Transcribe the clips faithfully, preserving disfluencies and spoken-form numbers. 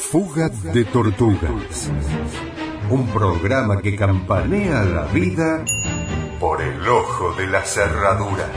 Fuga de tortugas. Un programa que campanea la vida por el ojo de la cerradura.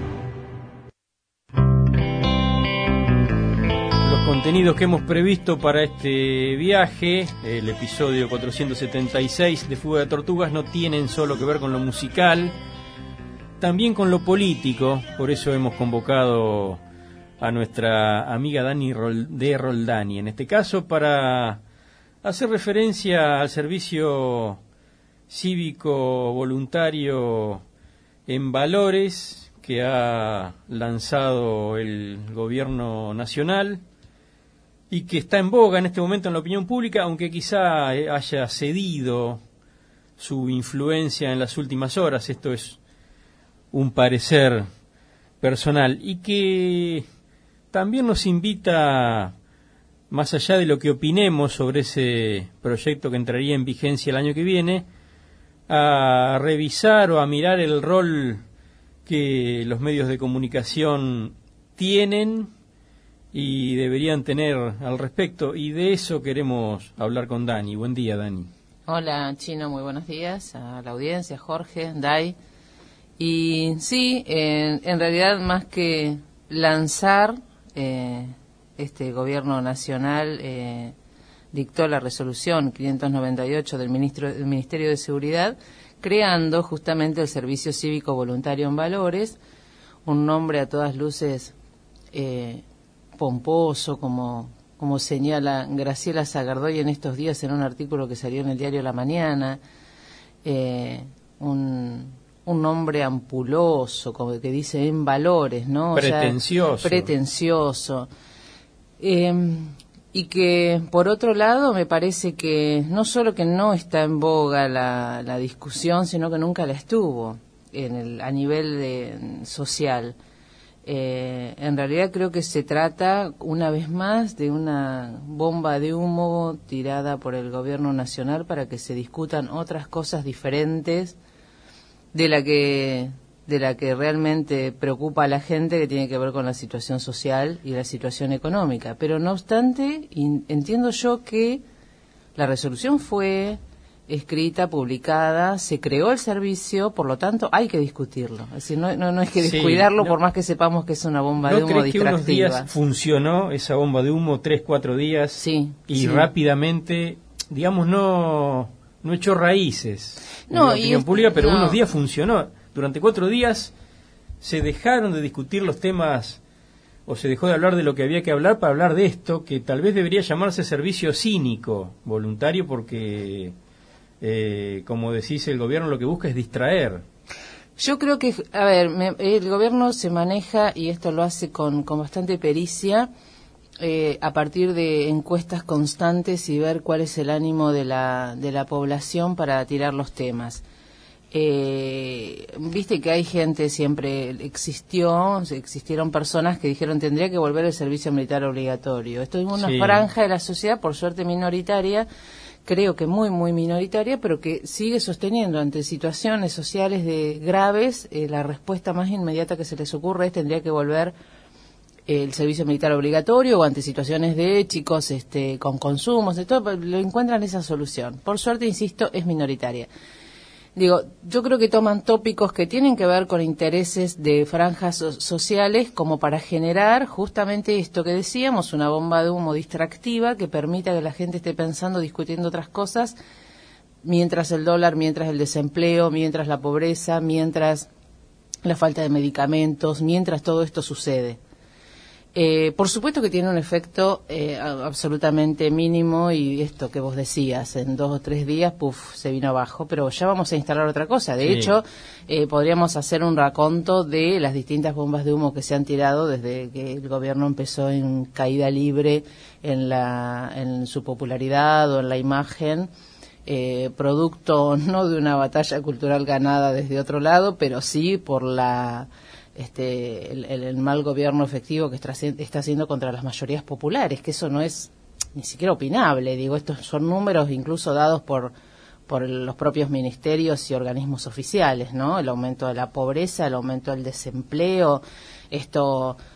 Los contenidos que hemos previsto para este viaje, el episodio cuatrocientos setenta y seis de Fuga de Tortugas, no tienen solo que ver con lo musical, también con lo político. Por eso hemos convocado a nuestra amiga Dani de Roldani, en este caso para hacer referencia al servicio cívico voluntario en valores que ha lanzado el gobierno nacional y que está en boga en este momento en la opinión pública, aunque quizá haya cedido su influencia en las últimas horas. Esto es un parecer personal y que también nos invita, más allá de lo que opinemos sobre ese proyecto que entraría en vigencia el año que viene, a revisar o a mirar el rol que los medios de comunicación tienen y deberían tener al respecto, y de eso queremos hablar con Dani. Buen día, Dani. Hola, Chino, muy buenos días a la audiencia, Jorge, Dai. Y sí, eh, en realidad más que lanzar, eh, este gobierno nacional eh, dictó la resolución quinientos noventa y ocho del, ministro, del Ministerio de Seguridad, creando justamente el Servicio Cívico Voluntario en Valores, un nombre a todas luces eh, pomposo, como, como señala Graciela Zagardoy en estos días en un artículo que salió en el diario La Mañana, eh, un... un nombre ampuloso, como que dice en valores, ¿no? Pretencioso. O sea, pretencioso. Eh, y que, por otro lado, me parece que no solo que no está en boga la, la discusión, sino que nunca la estuvo en el, a nivel de, social. Eh, en realidad creo que se trata, una vez más, de una bomba de humo tirada por el gobierno nacional para que se discutan otras cosas diferentes de la que de la que realmente preocupa a la gente, que tiene que ver con la situación social y la situación económica. Pero no obstante, in, entiendo yo que la resolución fue escrita, publicada, se creó el servicio, por lo tanto hay que discutirlo. Es decir, no, no, no es que descuidarlo, sí, no, por más que sepamos que es una bomba ¿no de humo crees que distractiva? Unos días funcionó esa bomba de humo, tres, cuatro días, sí, y sí. rápidamente, digamos, no, no echó raíces en no, la opinión y pública, pero no. unos días funcionó. Durante cuatro días se dejaron de discutir los temas, o se dejó de hablar de lo que había que hablar para hablar de esto, que tal vez debería llamarse servicio cínico voluntario, porque, eh, como decís, el gobierno lo que busca es distraer. Yo creo que, a ver, me, el gobierno se maneja, y esto lo hace con, con bastante pericia, eh, a partir de encuestas constantes y ver cuál es el ánimo de la, de la población para tirar los temas. Eh, viste que hay gente, siempre existió, existieron personas que dijeron tendría que volver el servicio militar obligatorio. Esto es una sí. franja de la sociedad, por suerte minoritaria, creo que muy, muy minoritaria, pero que sigue sosteniendo ante situaciones sociales de graves, eh, la respuesta más inmediata que se les ocurre es tendría que volver el servicio militar obligatorio, o ante situaciones de chicos este, con consumos, de todo, lo encuentran esa solución. Por suerte, insisto, es minoritaria. Digo, yo creo que toman tópicos que tienen que ver con intereses de franjas so- sociales como para generar justamente esto que decíamos, una bomba de humo distractiva que permita que la gente esté pensando, discutiendo otras cosas, mientras el dólar, mientras el desempleo, mientras la pobreza, mientras la falta de medicamentos, mientras todo esto sucede. Eh, por supuesto que tiene un efecto eh, absolutamente mínimo, y esto que vos decías, en dos o tres días, puf, se vino abajo, pero ya vamos a instalar otra cosa. De sí. hecho, eh, podríamos hacer un raconto de las distintas bombas de humo que se han tirado desde que el gobierno empezó en caída libre en, la, en su popularidad o en la imagen, eh, producto no de una batalla cultural ganada desde otro lado, pero sí por la... Este, el, el mal gobierno efectivo que está, está haciendo contra las mayorías populares, que eso no es ni siquiera opinable. Digo, estos son números incluso dados por por el, los propios ministerios y organismos oficiales, ¿no? El aumento de la pobreza, el aumento del desempleo, esto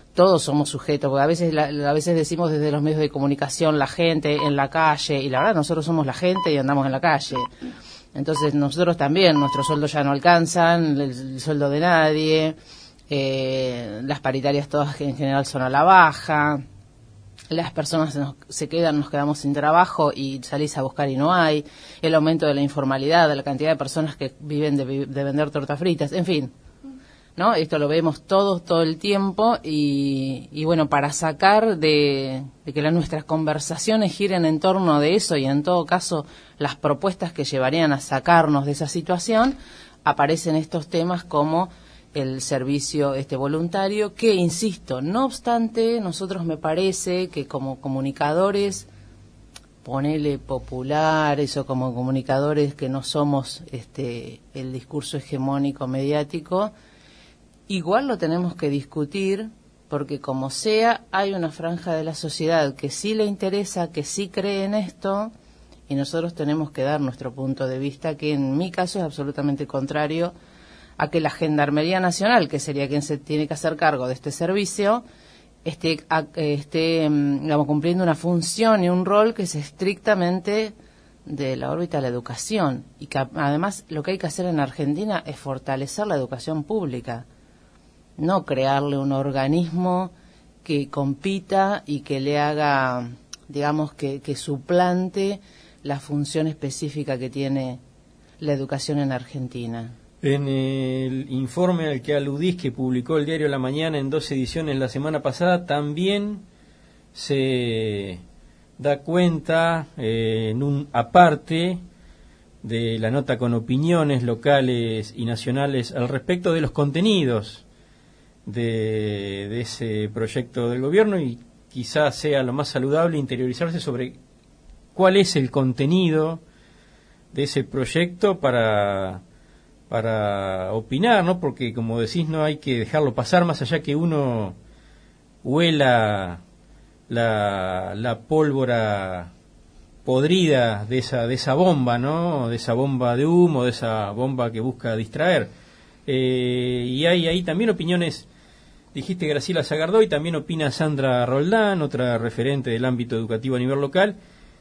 todos somos sujetos, porque a veces la, a veces decimos desde los medios de comunicación la gente en la calle, y la verdad nosotros somos la gente y andamos en la calle. Entonces nosotros también, nuestros sueldos ya no alcanzan, el, el sueldo de nadie, eh, las paritarias todas en general son a la baja, las personas nos, se quedan, nos quedamos sin trabajo y salís a buscar y no hay, el aumento de la informalidad, de la cantidad de personas que viven de, de vender tortas fritas, en fin. ¿No? Esto lo vemos todos todo el tiempo y, y bueno, para sacar de, de que las, nuestras conversaciones giren en torno de eso y en todo caso las propuestas que llevarían a sacarnos de esa situación, aparecen estos temas como el servicio este voluntario, que insisto, no obstante, nosotros me parece que como comunicadores, ponele populares o como comunicadores que no somos este el discurso hegemónico mediático, igual lo tenemos que discutir, porque como sea, hay una franja de la sociedad que sí le interesa, que sí cree en esto, y nosotros tenemos que dar nuestro punto de vista, que en mi caso es absolutamente contrario a que la Gendarmería Nacional, que sería quien se tiene que hacer cargo de este servicio, esté, a, esté digamos, cumpliendo una función y un rol que es estrictamente de la órbita de la educación, y que además lo que hay que hacer en Argentina es fortalecer la educación pública, no crearle un organismo que compita y que le haga, digamos, que, que suplante la función específica que tiene la educación en Argentina. En el informe al que aludís, que publicó el diario La Mañana en dos ediciones la semana pasada, también se da cuenta eh, en un aparte de la nota con opiniones locales y nacionales al respecto de los contenidos De, de ese proyecto del gobierno, y quizás sea lo más saludable interiorizarse sobre cuál es el contenido de ese proyecto para, para opinar, ¿no? Porque como decís, no hay que dejarlo pasar más allá que uno huela la, la pólvora podrida de esa, de esa bomba, ¿no? De esa bomba de humo, de esa bomba que busca distraer. Eh, y hay ahí también opiniones. Dijiste Graciela Zagardoy, también opina Sandra Roldán, otra referente del ámbito educativo a nivel local.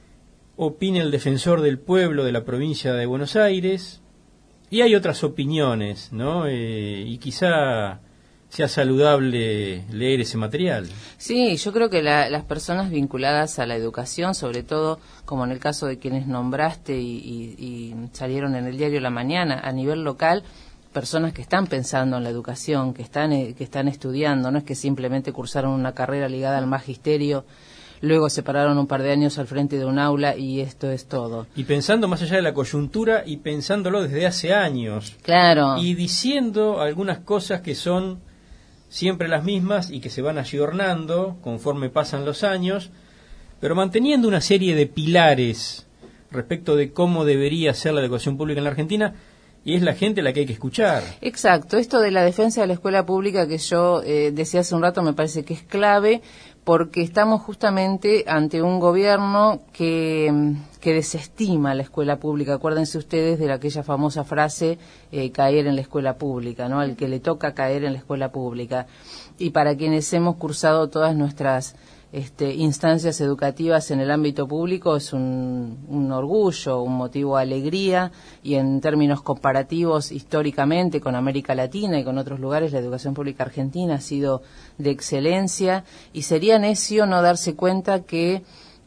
Opina el defensor del pueblo de la provincia de Buenos Aires. Y hay otras opiniones, ¿no? Eh, y quizá sea saludable leer ese material. Sí, yo creo que la, las personas vinculadas a la educación, sobre todo como en el caso de quienes nombraste y, y, y salieron en el diario La Mañana, a nivel local, personas que están pensando en la educación, que están eh, que están estudiando, no es que simplemente cursaron una carrera ligada al magisterio, luego se pararon un par de años al frente de un aula y esto es todo. Y pensando más allá de la coyuntura y pensándolo desde hace años. Claro. Y diciendo algunas cosas que son siempre las mismas y que se van ayornando conforme pasan los años, pero manteniendo una serie de pilares respecto de cómo debería ser la educación pública en la Argentina. Y es la gente a la que hay que escuchar. Exacto. Esto de la defensa de la escuela pública que yo eh, decía hace un rato me parece que es clave, porque estamos justamente ante un gobierno que, que desestima la escuela pública. Acuérdense ustedes de aquella famosa frase, eh, caer en la escuela pública, ¿no? Al que le toca caer en la escuela pública. Y para quienes hemos cursado todas nuestras Este, instancias educativas en el ámbito público es un, un orgullo, un motivo de alegría, y en términos comparativos históricamente con América Latina y con otros lugares la educación pública argentina ha sido de excelencia, y sería necio no darse cuenta que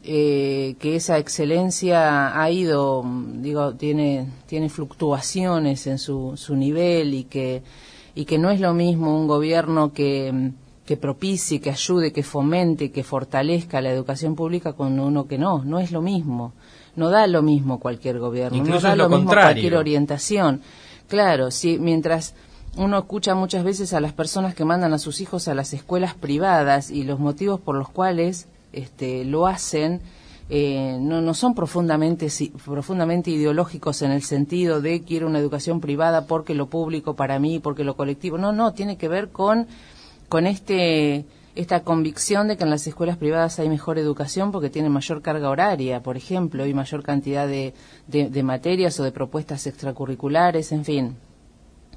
eh, que esa excelencia ha ido, digo, tiene tiene fluctuaciones en su, su nivel, y que y que no es lo mismo un gobierno que que propicie, que ayude, que fomente, que fortalezca la educación pública con uno que no, no es lo mismo. No da lo mismo cualquier gobierno, incluso no da lo, lo mismo contrario. Cualquier orientación. Claro, si mientras uno escucha muchas veces a las personas que mandan a sus hijos a las escuelas privadas y los motivos por los cuales este, lo hacen, eh, no, no son profundamente, si, profundamente ideológicos en el sentido de quiero una educación privada porque lo público para mí, porque lo colectivo. No, no, tiene que ver con con este esta convicción de que en las escuelas privadas hay mejor educación porque tienen mayor carga horaria, por ejemplo, y mayor cantidad de, de, de materias o de propuestas extracurriculares, en fin.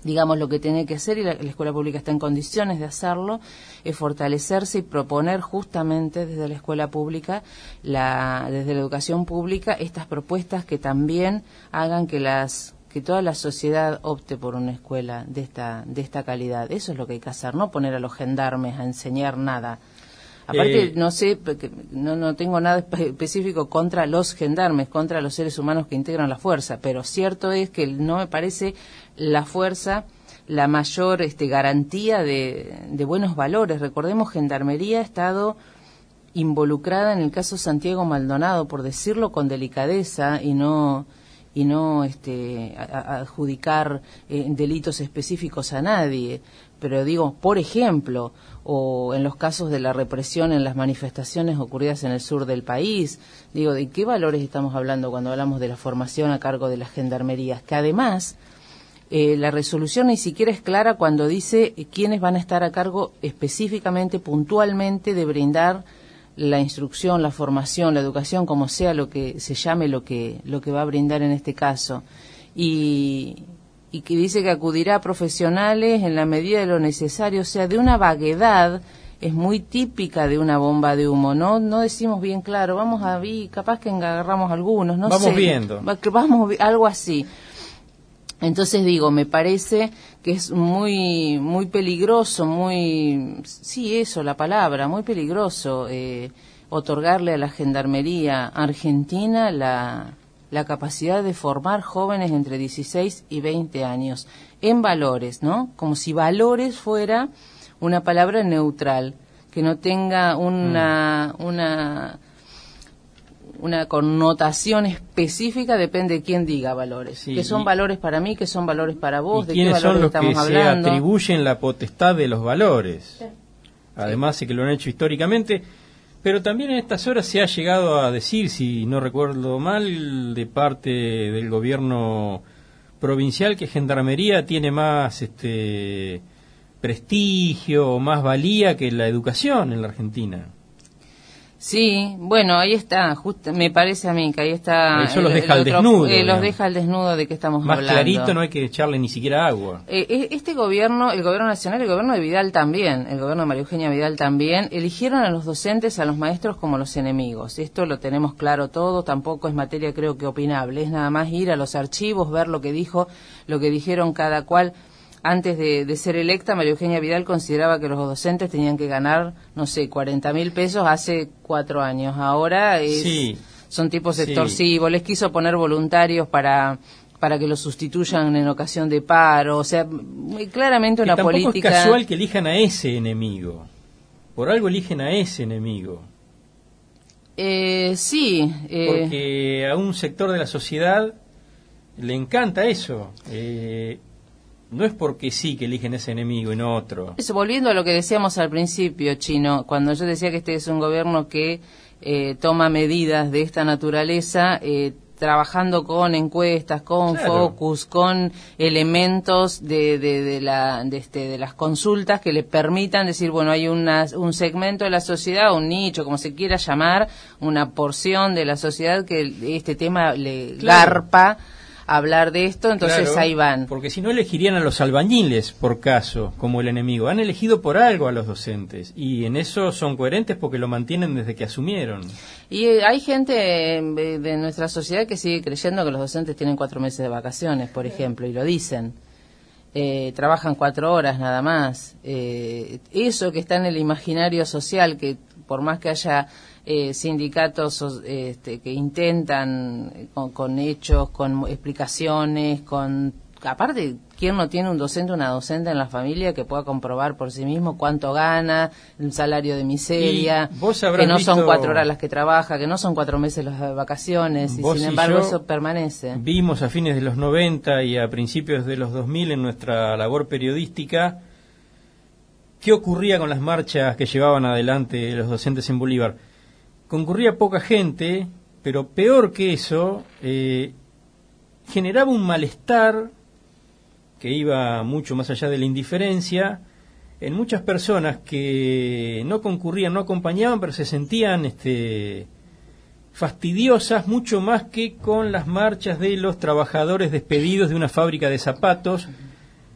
digamos, lo que tiene que hacer, y la, la escuela pública está en condiciones de hacerlo, es fortalecerse y proponer justamente desde la escuela pública, la, desde la educación pública, estas propuestas que también hagan que las que toda la sociedad opte por una escuela de esta de esta calidad. Eso es lo que hay que hacer, no poner a los gendarmes a enseñar nada. Aparte, eh, no sé, no, no tengo nada espe- específico contra los gendarmes, contra los seres humanos que integran la fuerza, pero cierto es que no me parece la fuerza la mayor este, garantía de, de buenos valores. Recordemos, Gendarmería ha estado involucrada en el caso Santiago Maldonado, por decirlo con delicadeza y no y no este, a, a adjudicar eh, delitos específicos a nadie. Pero digo, por ejemplo, o en los casos de la represión en las manifestaciones ocurridas en el sur del país, digo, ¿de qué valores estamos hablando cuando hablamos de la formación a cargo de las gendarmerías? Que además, eh, la resolución ni siquiera es clara cuando dice eh, quiénes van a estar a cargo específicamente, puntualmente, de brindar la instrucción, la formación, la educación, como sea lo que se llame lo que, lo que va a brindar en este caso. Y... y que dice que acudirá a profesionales en la medida de lo necesario, o sea, de una vaguedad, es muy típica de una bomba de humo, no no decimos bien claro, vamos a ver, capaz que agarramos algunos, no vamos sé. viendo. Vamos viendo, algo así. Entonces digo, me parece que es muy muy peligroso, muy, sí, eso, la palabra, muy peligroso, eh, otorgarle a la Gendarmería Argentina la... la capacidad de formar jóvenes entre dieciséis y veinte años en valores, ¿no? Como si valores fuera una palabra neutral, que no tenga una mm. una una connotación específica, depende de quién diga valores. Sí, ¿qué son y, valores para mí? ¿Qué son valores para vos? ¿De qué valores son los estamos que hablando? Se atribuyen la potestad de los valores. Sí. Además de que lo han hecho históricamente. Pero también en estas horas se ha llegado a decir, si no recuerdo mal, de parte del gobierno provincial, que Gendarmería tiene más este prestigio o más valía que la educación en la Argentina. Sí, bueno, ahí está, justo, me parece a mí que ahí está... Eso los deja al desnudo. Eh, los deja al desnudo de qué estamos más hablando. Más clarito, no hay que echarle ni siquiera agua. Eh, este gobierno, el gobierno nacional, el gobierno de Vidal también, el gobierno de María Eugenia Vidal también, eligieron a los docentes, a los maestros como los enemigos. Esto lo tenemos claro todo, tampoco es materia creo que opinable, es nada más ir a los archivos, ver lo que dijo, lo que dijeron cada cual. Antes de, de ser electa, María Eugenia Vidal consideraba que los docentes tenían que ganar, no sé, cuarenta mil pesos hace cuatro años. Ahora es, sí, son tipos extorsivos. Sí. Les quiso poner voluntarios para para que los sustituyan en ocasión de paro. O sea, muy claramente una que tampoco política... es casual que elijan a ese enemigo. Por algo eligen a ese enemigo. Eh, sí. Eh... Porque a un sector de la sociedad le encanta eso. Eh... No es porque sí que eligen ese enemigo y no otro. Eso, volviendo a lo que decíamos al principio, Chino, cuando yo decía que este es un gobierno que eh, toma medidas de esta naturaleza, eh, trabajando con encuestas, con claro. focus, con elementos de, de, de, la, de, este, de las consultas que le permitan decir, bueno, hay una, un segmento de la sociedad, un nicho, como se quiera llamar, una porción de la sociedad que este tema le claro. garpa hablar de esto, entonces claro, ahí van. Porque si no elegirían a los albañiles, por caso, como el enemigo. Han elegido por algo a los docentes, y en eso son coherentes porque lo mantienen desde que asumieron. Y eh, hay gente eh, de nuestra sociedad que sigue creyendo que los docentes tienen cuatro meses de vacaciones, por ejemplo, y lo dicen. Eh, trabajan cuatro horas nada más. Eh, eso que está en el imaginario social, que por más que haya eh, sindicatos este, que intentan con, con hechos, con explicaciones, con aparte, ¿quién no tiene un docente o una docente en la familia que pueda comprobar por sí mismo cuánto gana, un salario de miseria, que no son cuatro horas las que trabaja, que no son cuatro meses las vacaciones, y sin embargo eso permanece? Vimos a fines de los noventa y a principios de los dos mil en nuestra labor periodística qué ocurría con las marchas que llevaban adelante los docentes en Bolívar. Concurría poca gente, pero peor que eso, eh, generaba un malestar que iba mucho más allá de la indiferencia en muchas personas que no concurrían, no acompañaban, pero se sentían este, fastidiosas mucho más que con las marchas de los trabajadores despedidos de una fábrica de zapatos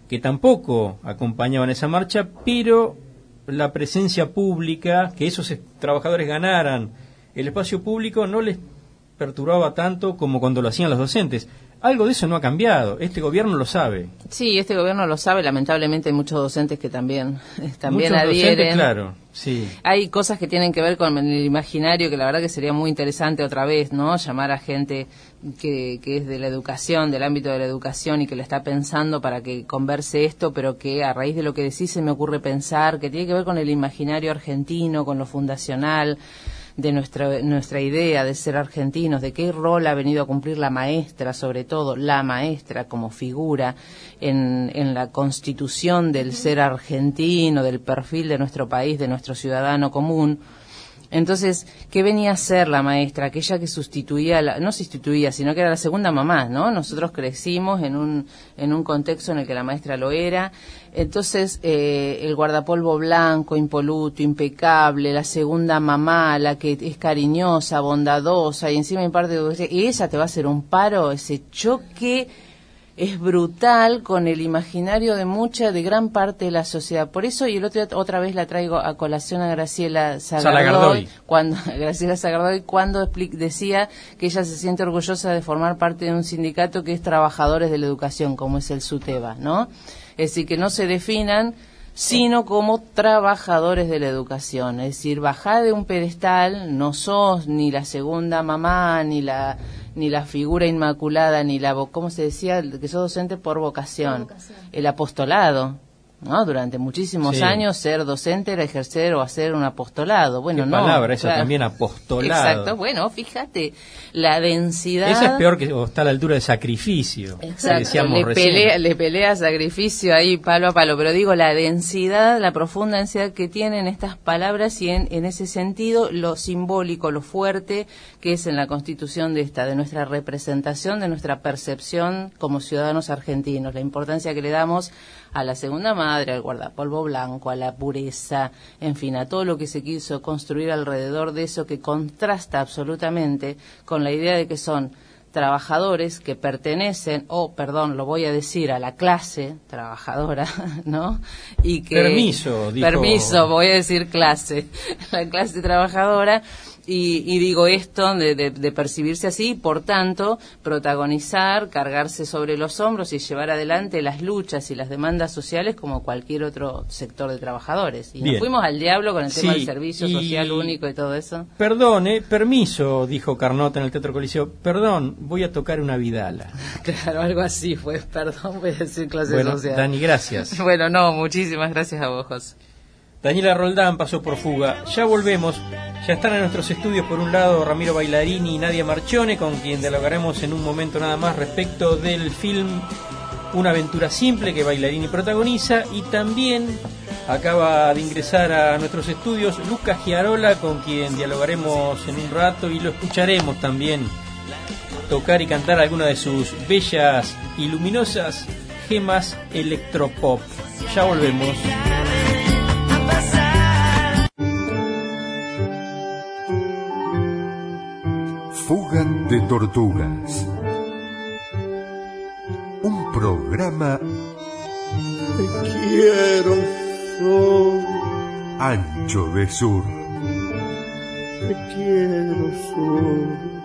que tampoco acompañaban esa marcha, pero la presencia pública, que esos trabajadores ganaran el espacio público, no les perturbaba tanto como cuando lo hacían los docentes. Algo de eso no ha cambiado, este gobierno lo sabe. Sí, este gobierno lo sabe, lamentablemente hay muchos docentes que también, también muchos adhieren. Docentes, claro, sí. Hay cosas que tienen que ver con el imaginario que la verdad que sería muy interesante otra vez, ¿no? Llamar a gente que, que es de la educación, del ámbito de la educación y que lo está pensando para que converse esto, pero que a raíz de lo que decís se me ocurre pensar que tiene que ver con el imaginario argentino, con lo fundacional, de nuestra nuestra idea de ser argentinos, de qué rol ha venido a cumplir la maestra, sobre todo la maestra como figura en, en la constitución del ser argentino, del perfil de nuestro país, de nuestro ciudadano común. Entonces, ¿qué venía a ser la maestra? Aquella que sustituía, la, no sustituía, sino que era la segunda mamá, ¿no? Nosotros crecimos en un en un contexto en el que la maestra lo era. Entonces, eh, el guardapolvo blanco, impoluto, impecable, la segunda mamá, la que es cariñosa, bondadosa, y encima imparte, y ella te va a hacer un paro, ese choque es brutal con el imaginario de mucha, de gran parte de la sociedad. Por eso, y el otro otra vez la traigo a colación a Graciela Sagardoy, cuando Graciela Sagardoy cuando expli- decía que ella se siente orgullosa de formar parte de un sindicato que es Trabajadores de la Educación, como es el SUTEBA, ¿no? Es decir, que no se definan sino como trabajadores de la educación. Es decir, bajá de un pedestal, no sos ni la segunda mamá, ni la ni la figura inmaculada, ni la, ¿cómo se decía? Que sos docente por vocación. Por vocación. El apostolado, ¿no? Durante muchísimos sí. años ser docente era ejercer o hacer un apostolado. Bueno, ¿Qué no. palabra esa claro. también, apostolado. Exacto, bueno, fíjate, la densidad. Esa es peor que, o está a la altura de sacrificio. Exacto, le pelea, le pelea sacrificio ahí palo a palo, pero digo, la densidad, la profunda densidad que tienen estas palabras y en, en ese sentido lo simbólico, lo fuerte que es en la constitución de esta, de nuestra representación, de nuestra percepción como ciudadanos argentinos, la importancia que le damos a la segunda madre, al guardapolvo blanco, a la pureza, en fin, a todo lo que se quiso construir alrededor de eso que contrasta absolutamente con la idea de que son trabajadores que pertenecen, o perdón, lo voy a decir, a la clase trabajadora, ¿no? Y que permiso, dijo... permiso, voy a decir clase, la clase trabajadora. Y, y digo esto de, de, de percibirse así, por tanto, protagonizar, cargarse sobre los hombros y llevar adelante las luchas y las demandas sociales como cualquier otro sector de trabajadores. Y Bien. Nos fuimos al diablo con el sí, tema del servicio y... social único y todo eso. Perdón, eh, permiso, dijo Carnota en el Teatro Coliseo, perdón, voy a tocar una vidala. Claro, algo así fue, perdón, voy a decir clase bueno, social. Dani, gracias. Bueno, no, muchísimas gracias a vos, José. Daniela Roldán pasó por Fuga. Ya volvemos. Ya están en nuestros estudios, por un lado, Ramiro Bailarini y Nadia Marchione, con quien dialogaremos en un momento nada más respecto del film Una aventura simple que Bailarini protagoniza. Y también acaba de ingresar a nuestros estudios Lucas Giarola, con quien dialogaremos en un rato y lo escucharemos también tocar y cantar alguna de sus bellas y luminosas gemas electropop. Ya volvemos. Fuga de tortugas. Un programa. Te quiero, Sol. Ancho de sur. Te quiero, Sol.